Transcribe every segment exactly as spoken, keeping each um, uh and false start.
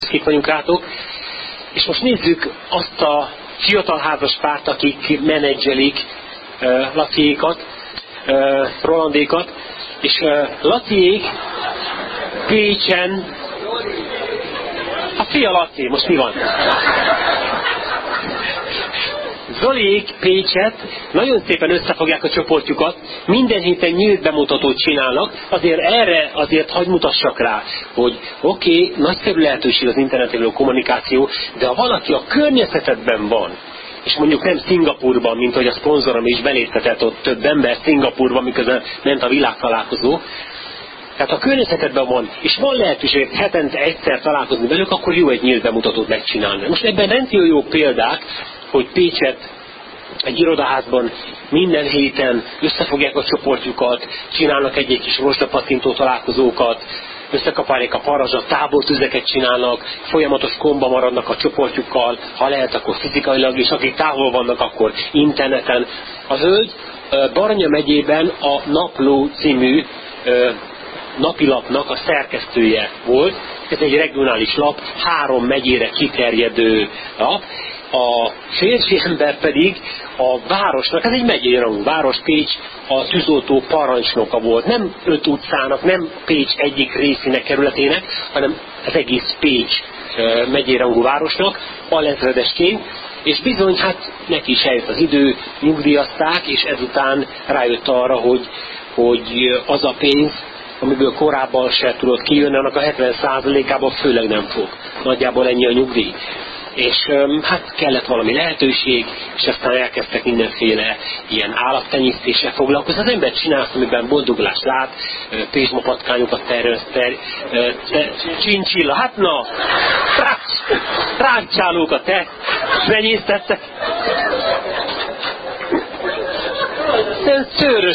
kik vagyunk rátok, és most nézzük azt a fiatal házas párt, akik menedzselik uh, Laciékat, uh, Rolandékat, és uh, Laciék Pécsen, a fia Laci, most mi van? Zoliék Pécset nagyon szépen összefogják a csoportjukat, minden héten nyílt bemutatót csinálnak, azért erre azért hagy mutassak rá, hogy oké, okay, nagyszerű lehetőség az interneten való kommunikáció, de ha valaki a környezetedben van, és mondjuk nem Szingapurban, mint hogy a szponzorom is beléptetett ott több ember Szingapurban, miközben ment a világtalálkozó, tehát ha a környezetedben van, és van lehetőség hetente egyszer találkozni velük, akkor jó egy nyílt bemutatót megcsinálni. Most ebben rendkívül jó példák, hogy Pécset egy irodaházban minden héten összefogják a csoportjukat, csinálnak egy-egy kis rozsdapatintó találkozókat, összekapálják a parazsat, tábortüzeket csinálnak, folyamatos komba maradnak a csoportjukkal, ha lehet, akkor fizikailag, és akik távol vannak, akkor interneten. A hölgy Baranya megyében a Napló című napilapnak a szerkesztője volt. Ez egy regionális lap, három megyére kiterjedő lap. A férfi ember pedig a városnak, ez egy megyei rangú város, Pécs, a tűzoltó parancsnoka volt. Nem öt utcának, nem Pécs egyik részének, kerületének, hanem az egész Pécs megyei rangú városnak, alezredesként, és bizony, hát neki is eljött az idő, nyugdíjazták, és ezután rájött arra, hogy, hogy az a pénz, amiből korábban se tudott kijönni, annak a hetven százalékában főleg nem fog. Nagyjából ennyi a nyugdíj. És hát kellett valami lehetőség, és aztán elkezdtek mindenféle ilyen állattenyésztéssel foglalkozni. Az ember csinál azt, amiben boldogulást lát, pézsmapatkányokat terjeszt, ter, ter, csincsilla, hát na, rákcsálókat te tenyésztettek. Szőrös,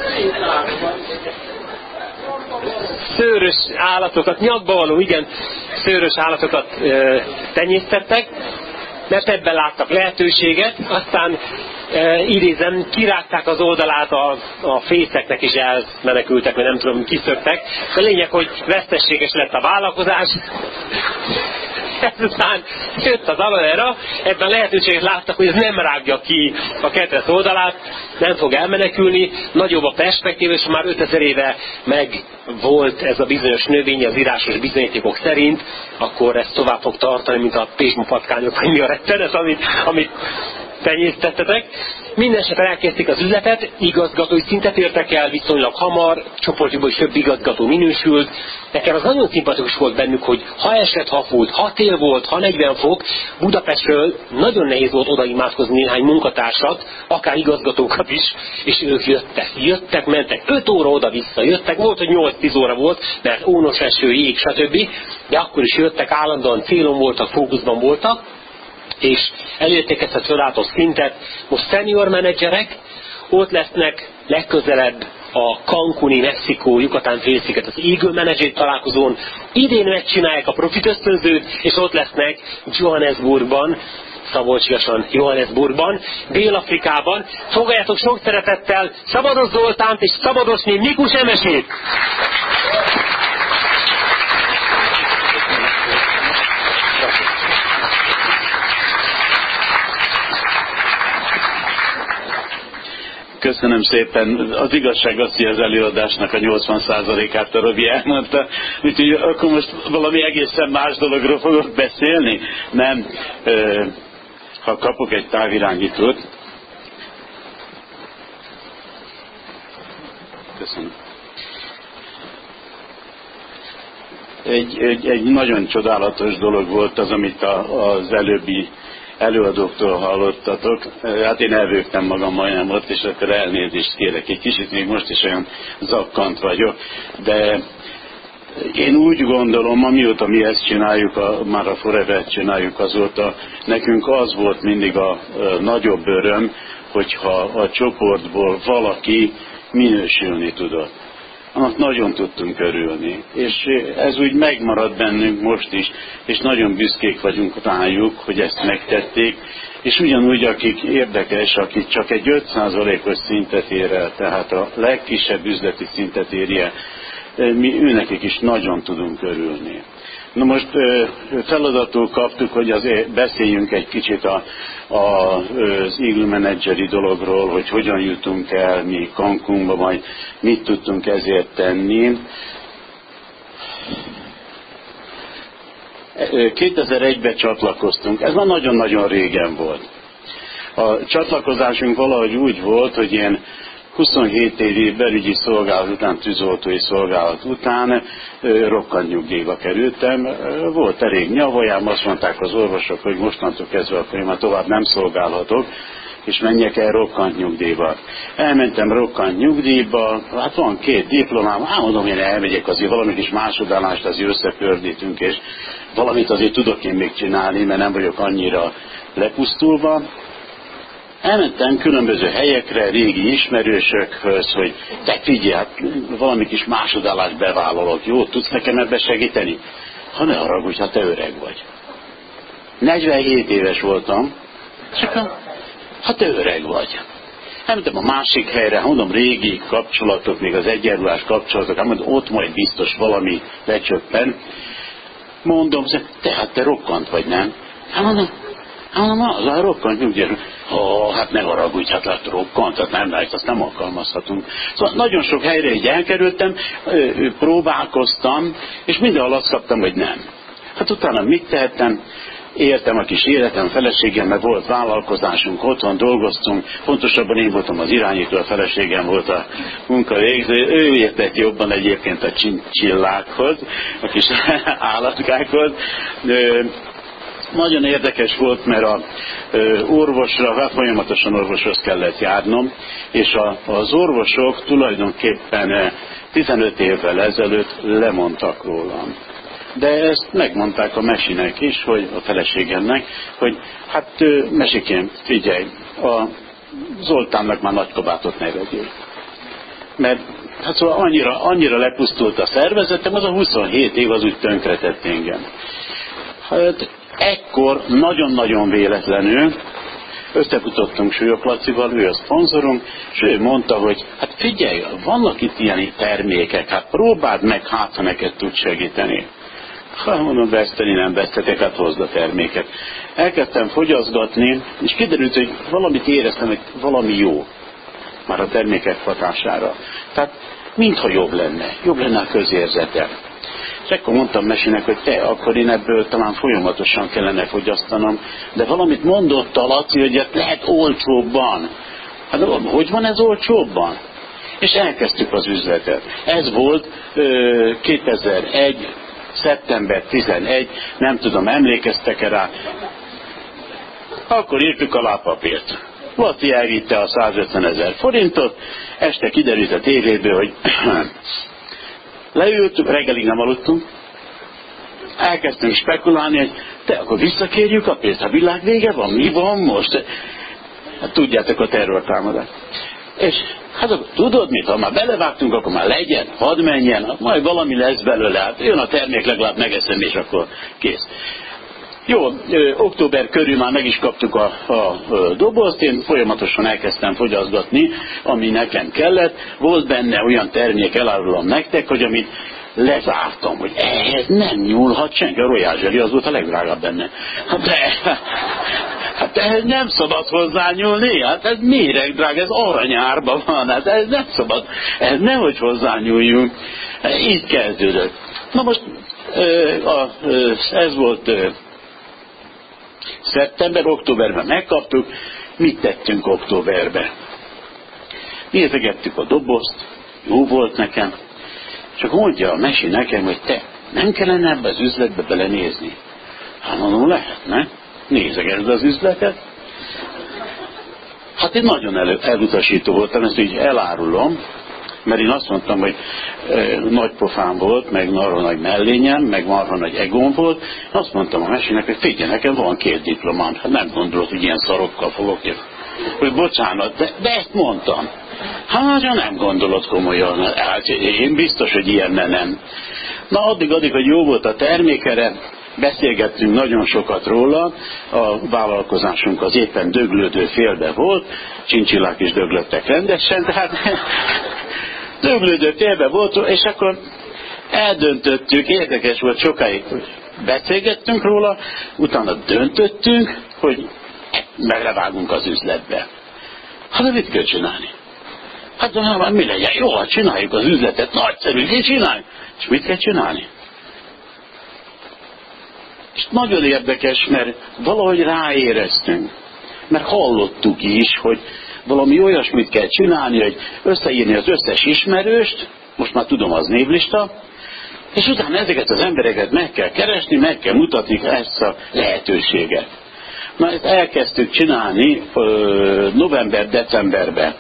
szőrös állatokat, nyakba való, igen, szőrös állatokat e, tenyésztettek, mert ebben láttak lehetőséget, aztán e, idézem, kirágták az oldalát a, a fészeknek, és elmenekültek, vagy nem tudom, kiszöktek. A lényeg, hogy veszteséges lett a vállalkozás. Ezután jött az Avalera, ebben lehetőséget láttak, hogy ez nem rágja ki a ketrec oldalát, nem fog elmenekülni, nagyobb a perspektíva, és már ötezer éve meg volt ez a bizonyos növény az írásos bizonyítékok szerint, akkor ez tovább fog tartani, mint a pézsmapatkányok, vagy mi a rettenet, amit, amit tenyésztettetek. Mindenesetre elkezdték az üzletet, igazgatói szintet értek el viszonylag hamar, csoportjukból is több igazgató minősült. Nekem az nagyon szimpatikus volt bennük, hogy ha esett, ha fújt, ha tél volt, ha negyven fok, Budapestről nagyon nehéz volt odaimádkozni néhány munkatársat, akár igazgatókat is, és ők jöttek, jöttek, mentek, öt óra oda-vissza jöttek, volt, hogy nyolc-tíz óra volt, mert ónos eső, jég, stb. De akkor is jöttek, állandóan célon voltak, fókuszban voltak, és elérték ezt a csodálatos szintet. Most senior menedzserek, ott lesznek legközelebb a Cancuni, Mexikó, Yucatán félsziget, az Eagle Manager találkozón. Idén megcsinálják a profit ösztönzőt, és ott lesznek Johannesburgban, szabolcsiasan Johannesburgban, Dél-Afrikában. Fogadjátok sok szeretettel Szabados Zoltánt és Szabadosné Mikus Emesét! Köszönöm szépen. Az igazság az, hogy az előadásnak a nyolcvan százalékát a Robi elmondta. Úgyhogy akkor most valami egészen más dologról fogok beszélni. Nem, ha kapok egy távirányítót. Köszönöm. Egy, egy, egy nagyon csodálatos dolog volt az, amit a, az előbbi előadóktól hallottatok. Hát én elvőgtem magam majdnem ott, és akkor elnézést kérek. Egy kicsit még most is olyan zakkant vagyok, de én úgy gondolom, amióta mi ezt csináljuk, a, már a Forever-t csináljuk, azóta nekünk az volt mindig a, a nagyobb öröm, hogyha a csoportból valaki minősülni tudott. Annak nagyon tudtunk örülni, és ez úgy megmarad bennünk most is, és nagyon büszkék vagyunk rájuk, hogy ezt megtették, és ugyanúgy, akik érdekes, akik csak egy öt százalékos szintet ér el, tehát a legkisebb üzleti szintet érje, mi őnekik is nagyon tudunk örülni. Na most feladatul kaptuk, hogy azért beszéljünk egy kicsit a, a, az Eagle Manageri dologról, hogy hogyan jutunk el mi Cancúnba, majd mit tudtunk ezért tenni. kétezer-egyben csatlakoztunk, ez már nagyon-nagyon régen volt. A csatlakozásunk valahogy úgy volt, hogy én huszonhét évi belügyi szolgálat után, tűzoltói szolgálat után rokkant nyugdíjba kerültem. Volt elég nyavajám, azt mondták az orvosok, hogy mostantól kezdve akkor én már tovább nem szolgálhatok, és menjek el rokkant nyugdíjba. Elmentem rokkant nyugdíjba, hát van két diplomám, hát mondom, én elmegyek azért valami kis másodállást, azért összepördítünk, és valamit azért tudok én még csinálni, mert nem vagyok annyira lepusztulva. Elmentem különböző helyekre, régi ismerősökhöz, hogy te figyelj, hát valami kis másodállást bevállalok, jó, tudsz nekem ebbe segíteni? Ha ne haragudj, hát te öreg vagy. negyvenhét éves voltam, csak hát te öreg vagy. Elmentem a másik helyre, mondom, régi kapcsolatok, még az egyenruhás kapcsolatok, hát mondom, ott majd biztos valami lecsöppen. Mondom, te hát te rokkant vagy, nem? Hát mondom, hát mondom, az a rokkant nyugdíjas. Ó, hát ne haragudj, hát lát rokkant, hát nem lehet, azt nem alkalmazhatunk. Szóval nagyon sok helyre így elkerültem, próbálkoztam, és mindenhol azt kaptam, hogy nem. Hát utána mit tehettem? Éltem a kis életem, feleségemmel volt vállalkozásunk, otthon dolgoztunk, pontosabban én voltam az irányító, a feleségem volt a munkavégző, ő értett jobban egyébként a csincsillákhoz, a kis állatkákhoz. Nagyon érdekes volt, mert a orvosra, folyamatosan orvoshoz kellett járnom, és a, az orvosok tulajdonképpen tizenöt évvel ezelőtt lemondtak rólam. De ezt megmondták a Mesinek is, hogy a feleségemnek, hogy hát Mesikém, figyelj, a Zoltánnak már nagy kabátot ne vegyél. Mert hát szóval annyira, annyira lepusztult a szervezetem, az a huszonhét év az úgy tönkretett engem. Hát ekkor nagyon-nagyon véletlenül összefutottunk Súlyog Lacival, ő a szponzorunk, és ő mondta, hogy hát figyelj, vannak itt ilyen termékek, hát próbáld meg, hát ha neked tud segíteni. Ha mondom, veszteni nem vesztetek, hát hozd a terméket. Elkezdtem fogyaszgatni, és kiderült, hogy valamit éreztem, hogy valami jó már a termékek hatására. Tehát mintha jobb lenne, jobb lenne a közérzetem. És akkor mondtam Mesinek, hogy te, akkor én ebből talán folyamatosan kellene fogyasztanom, de valamit mondott a Laci, hogy lehet olcsóbban. Hát hogy van ez olcsóbban? És elkezdtük az üzletet. Ez volt ö, kétezer-egy. szeptember tizenegy, nem tudom, emlékeztek-e rá, akkor írtuk alá papírt. Laci elvitte a százötven ezer forintot, este kiderült a tévéből, hogy leültünk, reggelig nem aludtunk, elkezdtünk spekulálni, hogy te, akkor visszakérjük a pénzt, a világ vége van, mi van most? Hát tudjátok a terrortámadást. És hát akkor tudod mit, ha már belevágtunk, akkor már legyen, hadd menjen, majd valami lesz belőle, hát jön a termék, legalább megeszem, és akkor kész. Jó, ö, október körül már meg is kaptuk a, a, a dobozt, én folyamatosan elkezdtem fogyaszgatni, ami nekem kellett. Volt benne olyan termék, elárulom nektek, hogy amit lezártam, hogy ehhez nem nyúlhat senki, a Royal Jelly az volt a legdrágább benne. Hát de, hát ehhez nem szabad hozzányúlni, hát ez méregdrág, ez aranyárban van, hát ez nem szabad, ehhez nehogy hozzányúljunk. Így kezdődött. Na most ez volt szeptember, októberben megkaptuk, mit tettünk októberben? Nézegettük a dobozt, jó volt nekem, csak mondja a Mesi nekem, hogy te, nem kellene ebbe az üzletbe belenézni? Hát mondom, lehetne, nézegesd az üzletet. Hát én nagyon el, elutasító voltam, ezt így elárulom, mert én azt mondtam, hogy e, nagy pofám volt, meg marha nagy mellényem, meg marha nagy egóm volt. Azt mondtam a Mesinek, hogy figyelj, nekem van két diplomám, hát nem gondolod, hogy ilyen szarokkal fogok jönni. Hogy bocsánat, de, de ezt mondtam. Hát, ha nem gondolod komolyan, hát én biztos, hogy ilyenne nem. Na, addig-addig, hogy jó volt a termékere, beszélgettünk nagyon sokat róla, a vállalkozásunk az éppen döglődő félbe volt, csincsillák is döglöttek rendesen, tehát döglődő félbe volt, és akkor eldöntöttük, érdekes volt, sokáig beszélgettünk róla, utána döntöttünk, hogy meglevágunk az üzletbe. Hát de mit kell csinálni? Hát de már mi legyen? Jó, hát csináljuk az üzletet, nagyszerű, így csináljuk. És mit kell csinálni? És nagyon érdekes, mert valahogy ráéreztünk, mert hallottuk is, hogy valami olyasmit kell csinálni, hogy összeírni az összes ismerőst, most már tudom, az névlista, és utána ezeket az embereket meg kell keresni, meg kell mutatni ezt a lehetőséget. Na, ezt elkezdtük csinálni november-decemberben.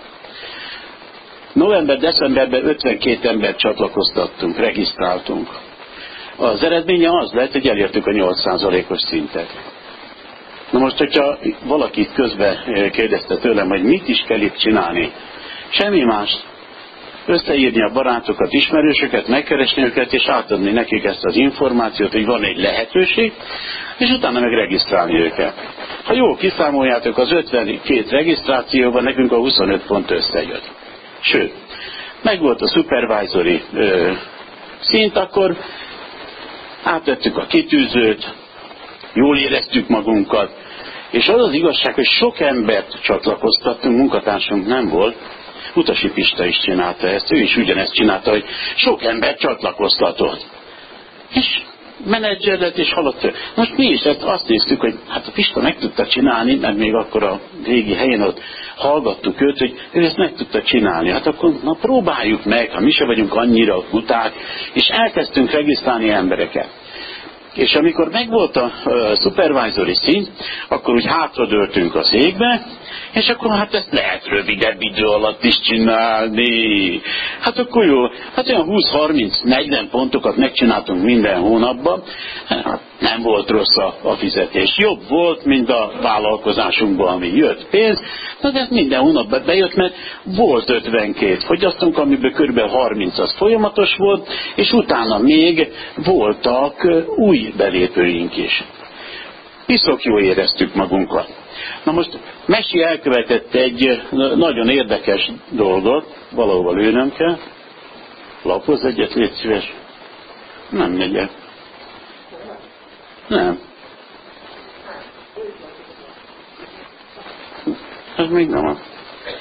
November-decemberben ötvenkét embert csatlakoztattunk, regisztráltunk. Az eredménye az lett, hogy elértük a nyolc százalékos szintet. Na most, hogyha valaki közben kérdezte tőlem, hogy mit is kell itt csinálni, semmi más, összeírni a barátokat, ismerősöket, megkeresni őket, és átadni nekik ezt az információt, hogy van egy lehetőség, és utána meg regisztrálni őket. Ha jól kiszámoljátok, az ötvenkét regisztrációban nekünk a huszonöt pont összejött. Sőt, megvolt a supervisory ö, szint, akkor átvettük a kitűzőt, jól éreztük magunkat, és az az igazság, hogy sok embert csatlakoztattunk, munkatársunk nem volt, Utasi Pista is csinálta ezt, ő is ugyanezt csinálta, hogy sok ember csatlakoztatott. És menedzser lett és halott. Most mi is ezt azt néztük, hogy hát a Pista meg tudta csinálni, mert még akkor a régi helyen ott hallgattuk őt, hogy ő ezt meg tudta csinálni. Hát akkor na, próbáljuk meg, ha mi se vagyunk annyira kuták, és elkezdtünk regisztrálni embereket. És amikor megvolt a uh, supervisory szint, akkor úgy hátradőltünk a székbe, és akkor hát ezt lehet rövidebb idő alatt is csinálni. Hát akkor jó, hát olyan húsz-harminc-negyven pontokat megcsináltunk minden hónapban, hát nem volt rossz a, a fizetés. Jobb volt, mint a vállalkozásunkban, ami jött pénz, de ez minden hónapban bejött, mert volt ötvenkét fogyasztunk, amiből kb. harminc az folyamatos volt, és utána még voltak új belépőink is. Piszok jól éreztük magunkat. Na most Mesi elkövetett egy nagyon érdekes dolgot, valahova lőnöm kell. Lapozz egyet, légy szíves. Nem megyek. Nem. Ez még nem az.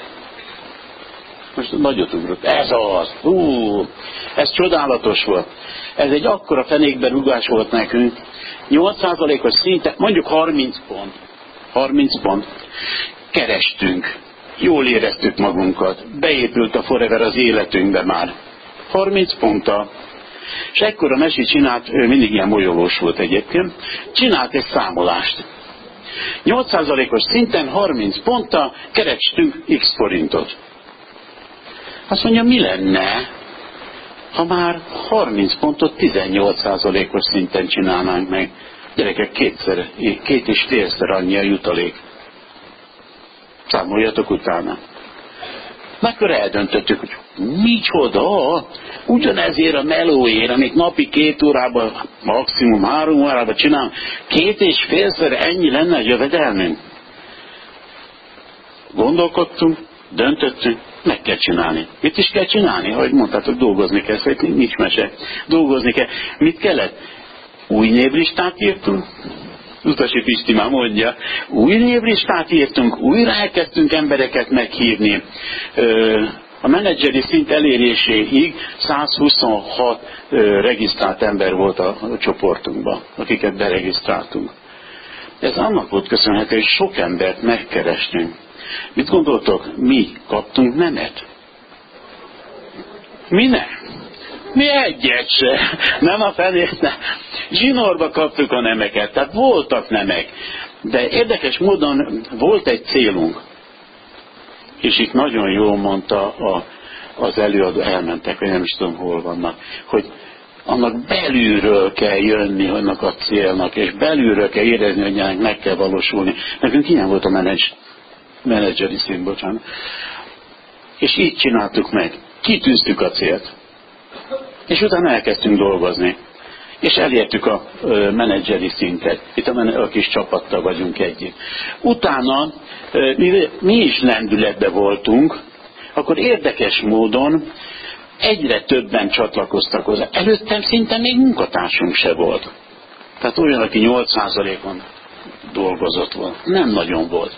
Most nagyot ugrott. Ez az. Hú, ez csodálatos volt. Ez egy akkora fenékbe rugás volt nekünk. nyolc százalékos szinten, mondjuk harminc pont. harminc pont. Kerestünk. Jól éreztük magunkat. Beépült a Forever az életünkbe már. harminc ponttal. És ekkor a Mesi csinált, ő mindig ilyen molyolós volt egyébként, csinált egy számolást. nyolc százalékos szinten harminc ponttal kerestünk X forintot. Azt mondja, mi lenne, ha már harminc pontot tizennyolc százalékos szinten csinálnánk meg? Gyerekek, kétszer, két és félszer annyi a jutalék. Számoljatok utána. Akkor eldöntöttük, hogy micsoda, ugyanezért a melóért, amit napi két órában, maximum három órában csinálunk, két és félszer ennyi lenne a jövedelmünk. Gondolkodtunk, döntöttünk, meg kell csinálni. Mit is kell csinálni? Ahogy mondtátok, dolgozni kell, szóval nincs mese. Dolgozni kell. Mit kellett? Új névlistát írtunk. Utasi Pisti már mondja. Új névlistát írtunk, újra elkezdtünk embereket meghívni. A menedzseri szint eléréséig százhuszonhat regisztrált ember volt a csoportunkban, akiket beregisztráltunk. Ez annak volt köszönhető, hogy sok embert megkerestünk. Mit gondoltok? Mi kaptunk nemet? Mi nem? Mi egyet se. Nem a felét, nem. Zsinórba kaptuk a nemeket, tehát voltak nemek. De érdekes módon volt egy célunk. És itt nagyon jól mondta a, az előadó, elmentek, vagy nem is tudom hol vannak, hogy annak belülről kell jönni, annak a célnak, és belülről kell érezni, hogy ennek meg kell valósulni. Nekünk ilyen volt a menedzs, menedzseri szint, bocsánat. És így csináltuk meg. Kitűztük a célt. És utána elkezdtünk dolgozni. És elértük a ö, menedzseri szintet. Itt a, men- a kis csapattal vagyunk együtt. Utána, ö, mi, mi is lendületbe voltunk, akkor érdekes módon egyre többen csatlakoztak hozzá. Előttem szinte még munkatársunk se volt. Tehát olyan, aki nyolc százalékon dolgozott volna. Nem nagyon volt.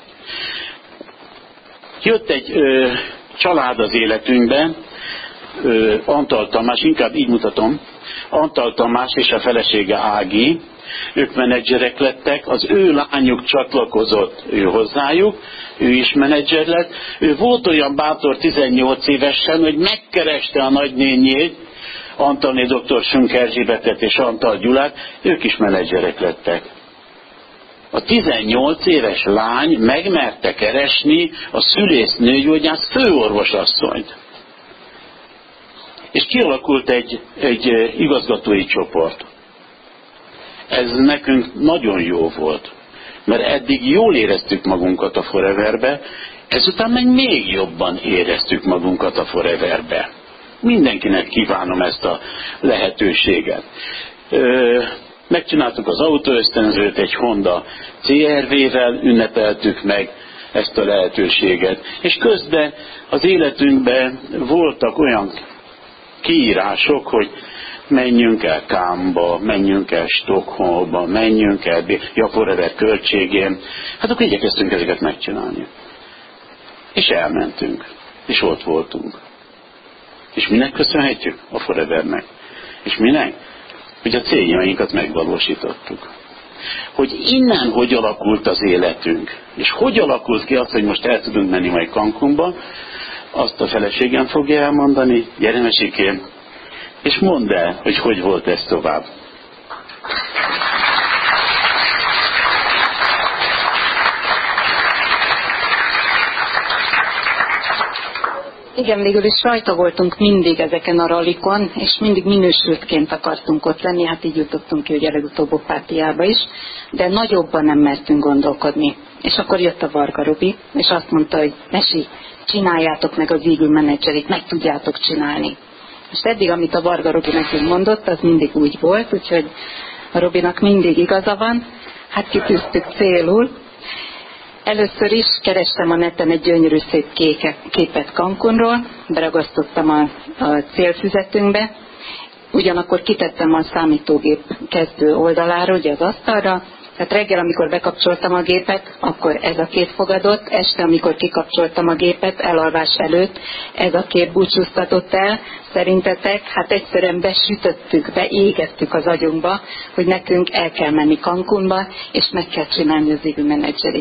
Jött egy ö, család az életünkbe, ö, Antal Tamás, inkább így mutatom, Antal Tamás és a felesége Ági, ők menedzserek lettek, az ő lányuk csatlakozott ő hozzájuk, ő is menedzser lett. Ő volt olyan bátor tizennyolc évesen, hogy megkereste a nagynényét, Antalné doktor Sünk Erzsébetet és Antal Gyulát, ők is menedzserek lettek. A tizennyolc éves lány megmerte keresni a szülésznőgyógyász főorvosasszonyt. És kialakult egy, egy igazgatói csoport. Ez nekünk nagyon jó volt, mert eddig jól éreztük magunkat a Foreverbe, ezután meg még jobban éreztük magunkat a Foreverbe. Mindenkinek kívánom ezt a lehetőséget. Ö, megcsináltuk az autóösztönzőt, egy Honda cé er vé-vel ünnepeltük meg ezt a lehetőséget. És közben az életünkben voltak olyan kiírások, hogy menjünk el Kámba, menjünk el Stockholmba, menjünk el a Forever költségén. Hát akkor igyekeztünk ezeket megcsinálni. És elmentünk. És ott voltunk. És minek köszönhetjük? A Forevernek. És minek? Hogy a céljainkat megvalósítottuk. Hogy innen hogy alakult az életünk, és hogy alakult ki az, hogy most el tudunk menni majd Cancúnba, azt a feleségem fogja elmondani. Gyere, Mesikém, és mondd el, hogy hogy volt ez tovább. Igen, végül is rajta voltunk mindig ezeken a rallikon, és mindig minősültként akartunk ott lenni, hát így jutottunk ki ugye legutóbb Opátiába is, de nagyobban nem mertünk gondolkodni. És akkor jött a Varga Robi, és azt mondta, hogy Mesi, csináljátok meg az Eagle menedzserit, meg tudjátok csinálni. És eddig, amit a Varga Robi nekünk mondott, az mindig úgy volt, úgyhogy a Robinak mindig igaza van, hát kitűztük célul. Először is kerestem a neten egy gyönyörű szép kéke, képet Cancúnról, beragasztottam a, a célfüzetünkbe, ugyanakkor kitettem a számítógép kezdő oldalára, ugye az asztalra, tehát reggel, amikor bekapcsoltam a gépet, akkor ez a kép fogadott, este, amikor kikapcsoltam a gépet, elalvás előtt, ez a kép búcsúztatott el. Szerintetek, hát egyszerűen besütöttük, beégettük az agyunkba, hogy nekünk el kell menni Cancúnba, és meg kell csinálni az Eagle menedzserit.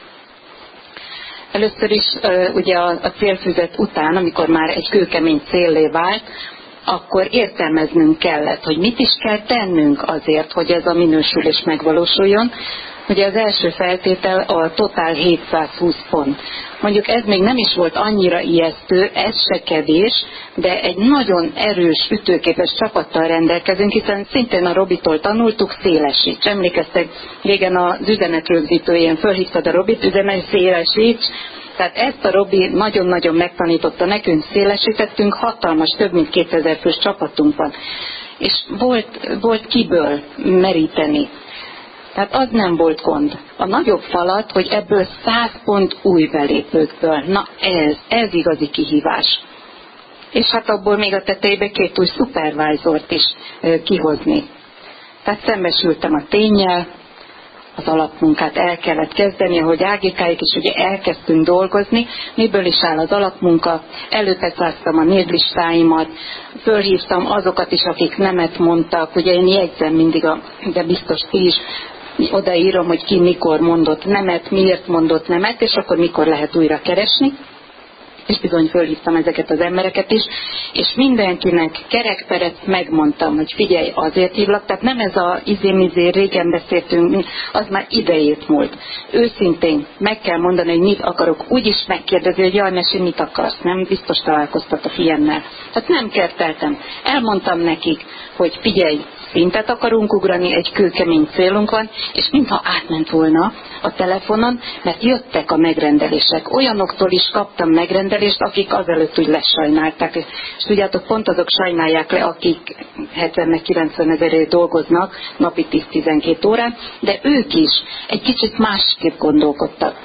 Először is ugye a, a célfüzet után, amikor már egy kőkemény céllé vált, akkor értelmeznünk kellett, hogy mit is kell tennünk azért, hogy ez a minősülés megvalósuljon. Ugye az első feltétel a totál hétszázhúsz pont. Mondjuk ez még nem is volt annyira ijesztő, ez se kevés, de egy nagyon erős, ütőképes csapattal rendelkezünk, hiszen szintén a Robitól tanultuk, szélesíts. Emlékeztek, régen az üzenetrögzítőjén fölhívtad a Robit, üzenet szélesíts. Tehát ezt a Robi nagyon-nagyon megtanította nekünk, szélesítettünk, hatalmas, több mint kétezer fős csapatunk van. És volt, volt kiből meríteni. Tehát az nem volt gond. A nagyobb falat, hogy ebből száz pont új belépőkből. Na ez, ez igazi kihívás. És hát abból még a tetejébe két új supervisort is e, kihozni. Tehát szembesültem a ténnyel, az alapmunkát el kellett kezdeni, ahogy Ágikáik is ugye elkezdtünk dolgozni, miből is áll az alapmunka, előpecáztam a névlistáimat, fölhívtam azokat is, akik nemet mondtak, ugye én jegyzem mindig, a, de biztos ti is, odaírom, hogy ki mikor mondott nemet, miért mondott nemet, és akkor mikor lehet újra keresni. És bizony fölhívtam ezeket az embereket is, és mindenkinek kerekperet megmondtam, hogy figyelj, azért hívlak, tehát nem ez a izé-mizé, régen beszéltünk, az már idejét múlt. Őszintén meg kell mondani, hogy mit akarok, úgyis megkérdezi, hogy jaj, Mesi, mit akarsz, nem biztos találkoztat a fiennel. Tehát nem kerteltem. Elmondtam nekik, hogy figyelj, szintet akarunk ugrani, egy kőkemény célunk van, és mintha átment volna a telefonon, mert jöttek a megrendelések. Olyanoktól is kaptam megrendelést, akik azelőtt úgy lesajnálták. És tudjátok, pont azok sajnálják le, akik hetven-kilencven ezerért dolgoznak, napi tíz-tizenkét órán, de ők is egy kicsit másképp gondolkodtak.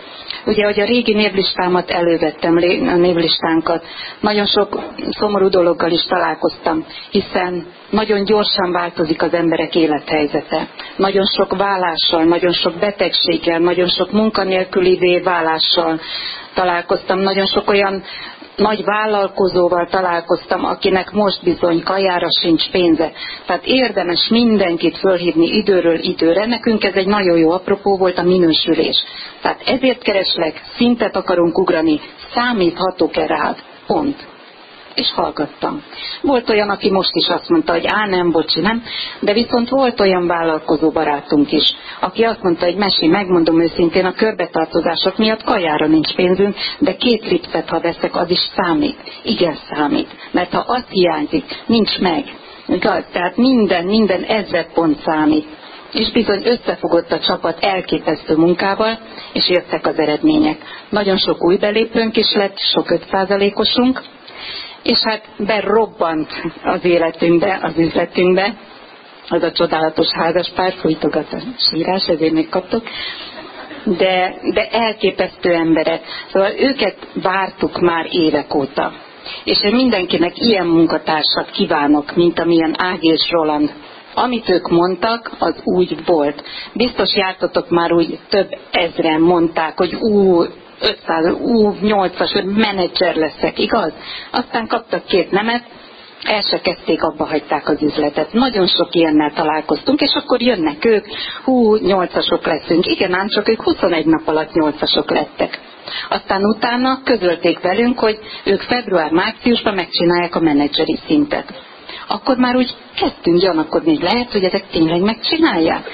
Ugye, hogy a régi névlistámat elővettem, a névlistánkat, nagyon sok szomorú dologgal is találkoztam, hiszen nagyon gyorsan változik az emberek élethelyzete. Nagyon sok vállással, nagyon sok betegséggel, nagyon sok munkanélkülivé válással találkoztam, nagyon sok olyan nagy vállalkozóval találkoztam, akinek most bizony kajára sincs pénze. Tehát érdemes mindenkit fölhívni időről időre. Nekünk ez egy nagyon jó apropó volt, a minősülés. Tehát ezért kereslek, szintet akarunk ugrani, számíthatok-e rád? Pont. És hallgattam. Volt olyan, aki most is azt mondta, hogy á, nem, bocsi, nem, de viszont volt olyan vállalkozó barátunk is, aki azt mondta, hogy Mesi, megmondom őszintén, a körbetartozások miatt kajára nincs pénzünk, de két lipszet, ha veszek, az is számít. Igen, számít. Mert ha az hiányzik, nincs meg. Igaz? Tehát minden, minden ezred pont számít. És bizony összefogott a csapat elképesztő munkával, és jöttek az eredmények. Nagyon sok új belépőnk is lett, sok öt százalékosunk, és hát berobbant az életünkbe, az üzletünkbe, az a csodálatos házaspár, fújtogat a sírás, ezért még kaptok, de, de elképesztő emberek. Szóval őket vártuk már évek óta. És én mindenkinek ilyen munkatársat kívánok, mint amilyen Ági és Roland. Amit ők mondtak, az úgy volt. Biztos jártatok már úgy, több ezren mondták, hogy ú, ötszáz, ú, nyolcas, menedzser leszek, igaz? Aztán kaptak két nemet, el se kezdték, abba hagyták az üzletet. Nagyon sok ilyennel találkoztunk, és akkor jönnek ők, hú, nyolcasok leszünk. Igen, ám csak ők huszonegy nap alatt nyolcasok lettek. Aztán utána közölték velünk, hogy ők február-márciusban megcsinálják a menedzseri szintet. Akkor már úgy kezdtünk gyanakodni, hogy lehet, hogy ezek tényleg megcsinálják.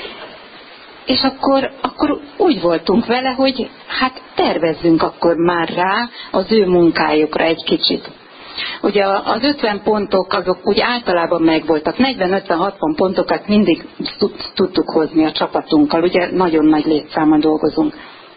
És akkor, akkor úgy voltunk vele, hogy hát tervezzünk akkor már rá az ő munkájukra egy kicsit. Ugye az ötven pontok azok úgy általában megvoltak, negyven-ötven-hatvan pontokat mindig tudtuk hozni a csapatunkkal, ugye nagyon nagy létszámmal dolgozunk.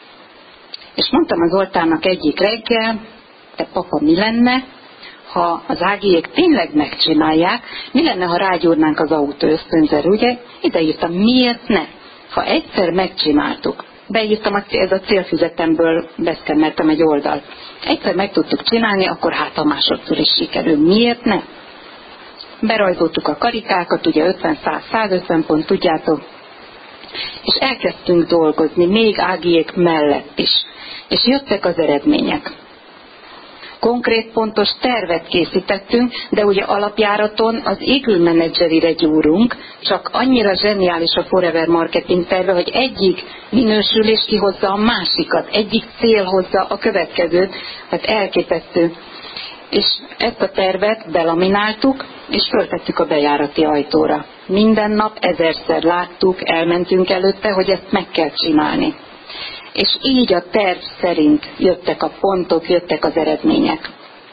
És mondtam az Zoltánnak egyik reggel, te papa, mi lenne, ha az Ágiék tényleg megcsinálják, mi lenne, ha rágyúrnánk az autó ösztönzőre, ugye? Ide írtam, miért ne? Ha egyszer megcsináltuk, beírtam, ez a célfüzetemből beszkennertem egy oldalt. Egyszer meg tudtuk csinálni, akkor hát a másodszor is sikerül. Miért ne? Berajzoltuk a karikákat, ugye ötven-száz-százötven pont, tudjátok, és elkezdtünk dolgozni, még Ágiék mellett is. És jöttek az eredmények. Konkrét pontos tervet készítettünk, de ugye alapjáraton az égül menedzserire gyúrunk, csak annyira zseniális a Forever Marketing terve, hogy egyik minősülés kihozza a másikat, egyik cél hozza a következőt, hát elképesztő. És ezt a tervet belamináltuk, és föltettük a bejárati ajtóra. Minden nap ezerszer láttuk, elmentünk előtte, hogy ezt meg kell csinálni. És így a terv szerint jöttek a pontok, jöttek az eredmények.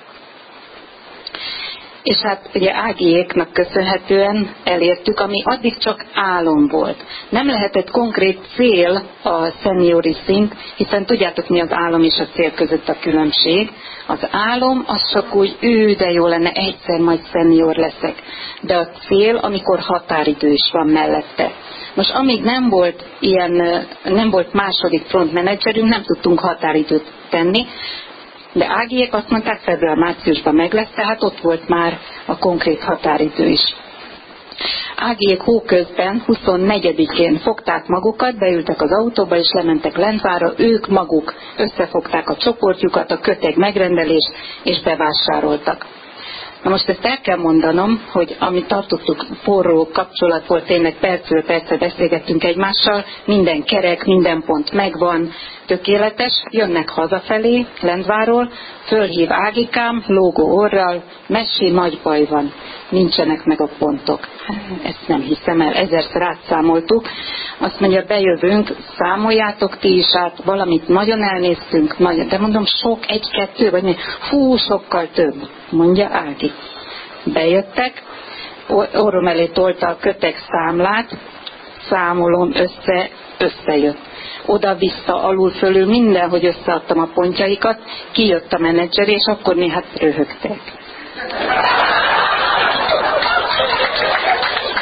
És hát ugye Ágiéknak köszönhetően elértük, ami addig csak álom volt. Nem lehetett konkrét cél a szeniori szint, hiszen tudjátok, mi az álom és a cél között a különbség. Az álom az csak úgy, ő, de jó lenne, egyszer majd szenior leszek. De a cél, amikor határidő is van mellette. Most amíg nem volt ilyen, nem volt második frontmenedzserünk, nem tudtunk határidőt tenni, de Ágiék azt mondták, február-márciusban meg lesz, tehát ott volt már a konkrét határidő is. Ágiék hóközben huszonnegyedikén fogták magukat, beültek az autóba és lementek Lendvárra, ők maguk összefogták a csoportjukat, a köteg megrendelést és bevásároltak. Na most ezt el kell mondanom, hogy amit tartottuk, forró kapcsolat volt, tényleg percről percre beszélgettünk egymással, minden kerek, minden pont megvan, tökéletes, jönnek hazafelé, Lendvárról, fölhív Ágikám, lógó orral, Mesi, nagy baj van, nincsenek meg a pontok. Ezt nem hiszem el, ezerszer átszámoltuk. Azt mondja, bejövünk, számoljátok ti is át, valamit nagyon elnéztünk, nagyon, de mondom, sok, egy-kettő, vagy mi, hú, sokkal több, mondja Ági. Bejöttek, orrom elé tolta a köteg számlát, számolom, össze, összejött. Oda-vissza, alul-fölül, mindenhogy összeadtam a pontjaikat, kijött a menedzser, és akkor mi hát röhögtek.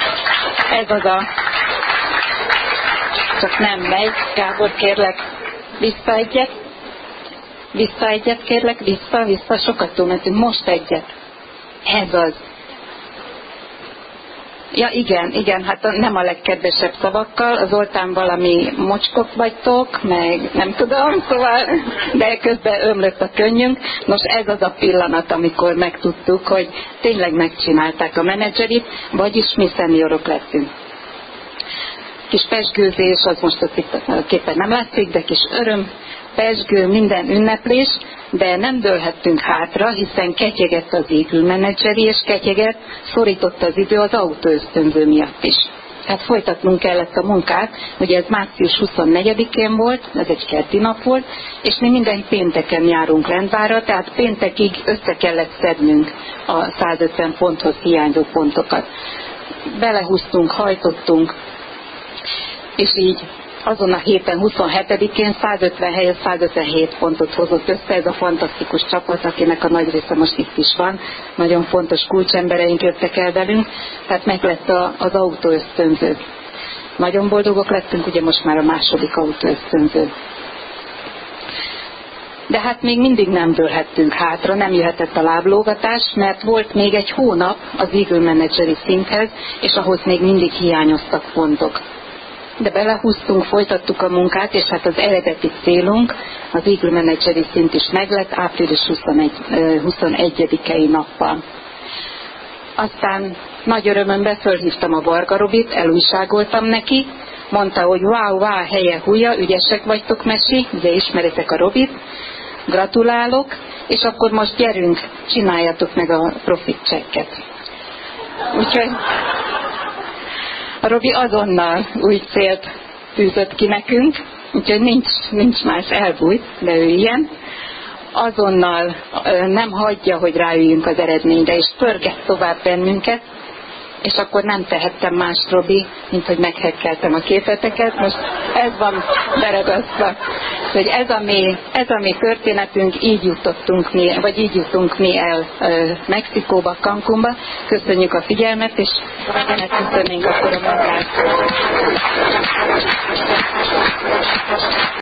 Ez az a... Csak nem megy, Gábor, kérlek, Vissza egyet. Vissza egyet, kérlek, vissza, vissza, sokat túlmentünk, most egyet. Ez az. Ja, igen, igen, hát nem a legkedvesebb szavakkal, az Zoltán valami mocskok vagytok, meg nem tudom, szóval, de közben ömlött a könnyünk. Nos, ez az a pillanat, amikor megtudtuk, hogy tényleg megcsinálták a menedzserit, vagyis mi szeniorok lettünk. Kis pezsgőzés, az most a képen nem látszik, de kis öröm, pezsgő, minden ünneplés, de nem dőlhettünk hátra, hiszen ketyegett az égülmenedzseri, és ketyegett, szorította az idő az autóösztönző miatt is. Hát folytatnunk kellett a munkát, ugye ez március huszonnegyedikén volt, ez egy keddi nap volt, és mi minden pénteken járunk rendvárra, tehát péntekig össze kellett szednünk a százötven ponthoz hiányzó pontokat. Belehúztunk, hajtottunk, és így azon a héten huszonhetedikén százötven helyett százötvenhét pontot hozott össze ez a fantasztikus csapat, akinek a nagy része most itt is van. Nagyon fontos kulcsembereink jöttek el velünk, tehát meg lett a, az autóösztönző. Nagyon boldogok lettünk, ugye most már a második autóösztönző. De hát még mindig nem dőlhettünk hátra, nem jöhetett a láblógatás, mert volt még egy hónap az Eagle Manageri szinthez, és ahhoz még mindig hiányoztak pontok. De belehúztunk, folytattuk a munkát, és hát az eredeti célunk, az Eagle Manageri szint is meglett április huszonegyedikei nappal. Aztán nagy örömömben fölhívtam a Varga Robit, elújságoltam neki, mondta, hogy wow, wow, helye húja, ügyesek vagytok, Mesi, ugye ismeritek a Robit, gratulálok, és akkor most gyerünk, csináljatok meg a profit checket. Úgyhogy a Robi azonnal új célt tűzött ki nekünk, úgyhogy nincs, nincs más, elbújt, de ő ilyen. Azonnal nem hagyja, hogy ráüljünk az eredményre, és pörget tovább bennünket, és akkor nem tehettem más, Robi, mint hogy meghekkeltem a képleteket. Most ez van beragasztva. Hogy ez a mi, ez a mi történetünk, így jutottunk mi, vagy így jutunk mi el uh, Mexikóba, Cancúnba. Köszönjük a figyelmet, és megköszönnénk akkor a munkát.